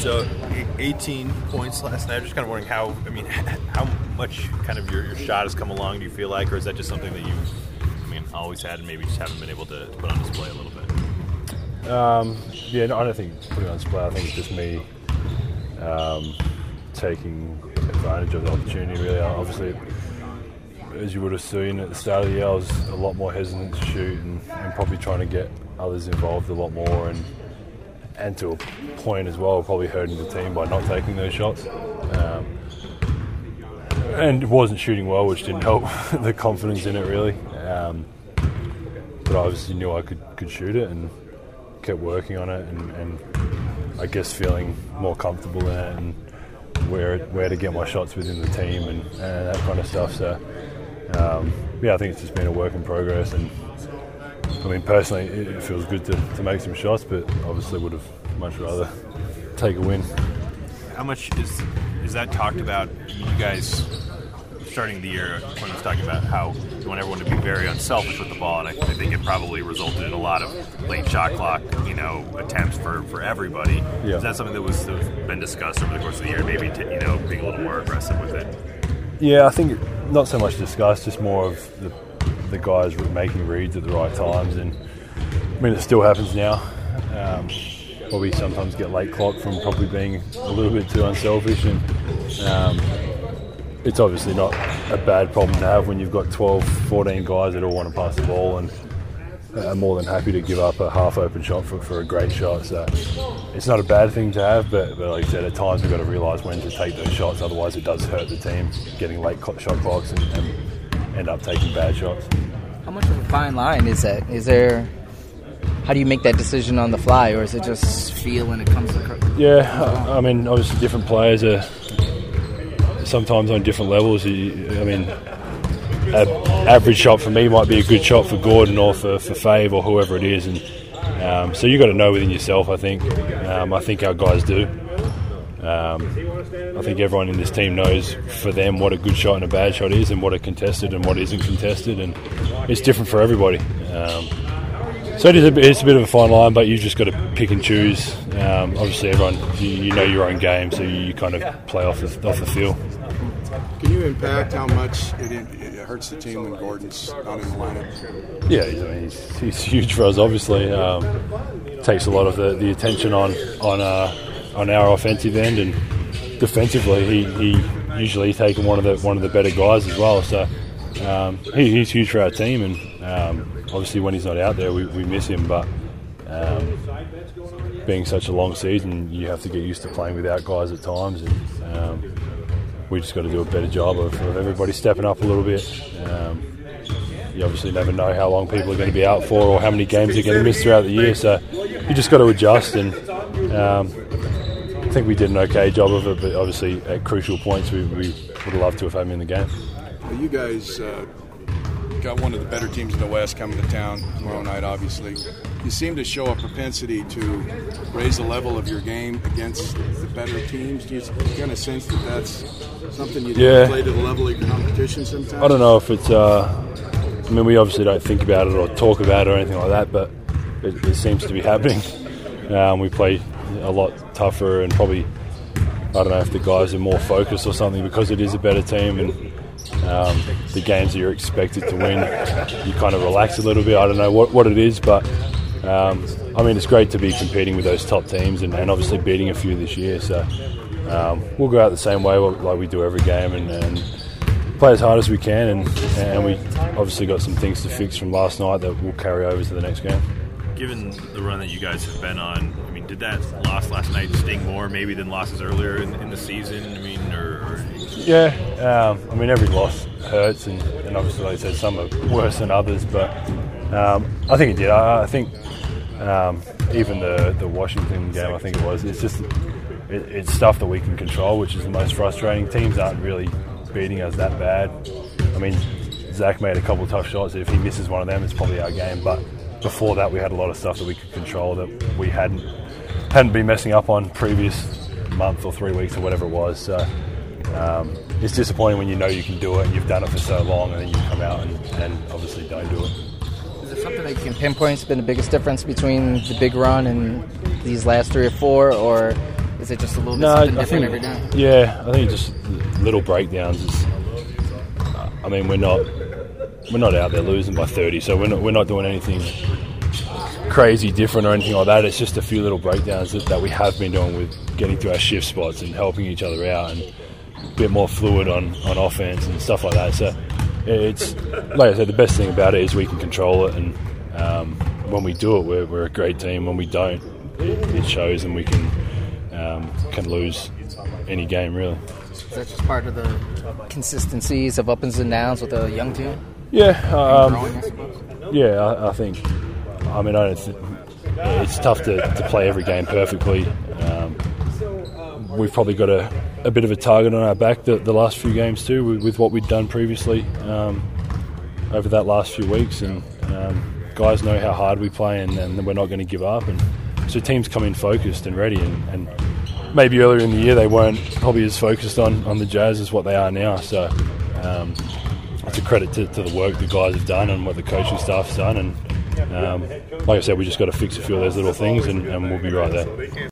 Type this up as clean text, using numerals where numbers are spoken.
So 18 points last night. I'm just kind of wondering how much kind of your shot has come along, do you feel like, or is that just something that you've always had and maybe just haven't been able to put on display a little bit? I don't think putting on display. I think it's just me taking advantage of the opportunity, really. Obviously, as you would have seen at the start of the year, I was a lot more hesitant to shoot and probably trying to get others involved a lot more and to a point as well, probably hurting the team by not taking those shots. And wasn't shooting well, which didn't help the confidence in it, really. But I obviously knew I could shoot it and kept working on it and I guess feeling more comfortable in it and where to get my shots within the team and that kind of stuff. So, I think it's just been a work in progress. And personally, it feels good to make some shots, but obviously would have much rather take a win. How much is that talked about? You guys, starting the year, when was talking about how you want everyone to be very unselfish with the ball, and I think it probably resulted in a lot of late shot clock, attempts for everybody. Yeah. Is that something that was been discussed over the course of the year? Maybe being a little more aggressive with it. Yeah, I think not so much discussed, just more of the guys making reads at the right times, and it still happens now. Probably sometimes get late clock from probably being a little bit too unselfish, and it's obviously not a bad problem to have when you've got 12, 14 guys that all want to pass the ball and are more than happy to give up a half-open shot for a great shot. So it's not a bad thing to have, but like I said, at times we've got to realise when to take those shots, otherwise it does hurt the team, getting late shot clocks and end up taking bad shots. How much of a fine line is that? How do you make that decision on the fly, or is it just feel when it comes to... Yeah, obviously different players are sometimes on different levels. An average shot for me might be a good shot for Gordon or for Fave or whoever it is, and so you've got to know within yourself, I think. I think our guys do. I think everyone in this team knows for them what a good shot and a bad shot is, and what a contested and what isn't contested, and it's different for everybody. So it's a bit of a fine line, but you've just got to pick and choose. Obviously, everyone, you know your own game, so you kind of play off the feel. Can you impact how much it hurts the team when Gordon's not in the lineup? Yeah, he's huge for us. Obviously, takes a lot of the attention on our offensive end, and defensively, he usually taken one of the better guys as well. So he's huge for our team, and obviously when he's not out there, we miss him. But being such a long season, you have to get used to playing without guys at times, and we just got to do a better job of everybody stepping up a little bit. You obviously never know how long people are going to be out for or how many games they're going to miss throughout the year, so you just got to adjust, and I think we did an okay job of it, but obviously at crucial points we would have loved to have had him in the game. You guys got one of the better teams in the West coming to town tomorrow night, obviously. You seem to show a propensity to raise the level of your game against the better teams. Do you kind of sense that that's something you play to the level of your competition sometimes? I don't know if it's... we obviously don't think about it or talk about it or anything like that, but it seems to be happening. We play a lot tougher, and probably, I don't know if the guys are more focused or something because it is a better team, and the games that you're expected to win, you kind of relax a little bit. I don't know what it is, but it's great to be competing with those top teams and obviously beating a few this year. So we'll go out the same way like we do every game and play as hard as we can, and we obviously got some things to fix from last night that we'll carry over to the next game. Given the run that you guys have been on, did that loss last night sting more maybe than losses earlier in the season? Yeah, every loss hurts, and obviously, like I said, some are worse than others, but I think it did. I think even the Washington game, I think it was, it's stuff that we can control, which is the most frustrating. Teams aren't really beating us that bad. Zach made a couple of tough shots. If he misses one of them, it's probably our game, but before that we had a lot of stuff that we could control that we hadn't been messing up on previous month or 3 weeks or whatever it was. So it's disappointing when you know you can do it and you've done it for so long, and then you come out and obviously don't do it. Is there something that you can pinpoint has been the biggest difference between the big run and these last 3 or 4, or Is it just a little bit something different every day? Yeah, I think just little breakdowns. I mean, we're not out there losing by 30, so we're not doing anything crazy different or anything like that. It's just a few little breakdowns that we have been doing with getting through our shift spots and helping each other out, and a bit more fluid on offense and stuff like that. So it's, like I said, the best thing about it is we can control it, and when we do it, we're a great team. When we don't, it shows, and we can lose any game, really. Is that just part of the consistencies of ups and downs with a young team? Yeah, Growing, I suppose? yeah, I think. I mean, it's tough to play every game perfectly. We've probably got a bit of a target on our back the last few games too, with what we'd done previously over that last few weeks, and guys know how hard we play, and we're not going to give up, and so teams come in focused and ready, and maybe earlier in the year they weren't probably as focused on the Jazz as what they are now. So it's a credit to the work the guys have done and what the coaching staff's done, and like I said, we just got to fix a few of those little things, and we'll be right there.